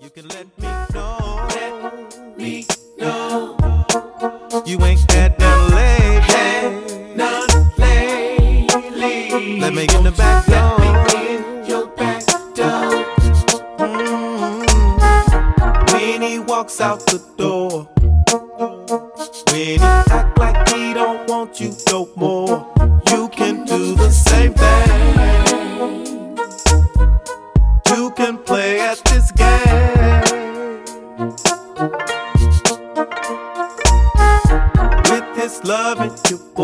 You can let me know. Let me know. You ain't had none lately. Had none lately. Let me in the back door. Let me in your back door. When he walks out the door, when he act like he don't want you no more, you can do the same thing. You can play at this game with his love and your boy.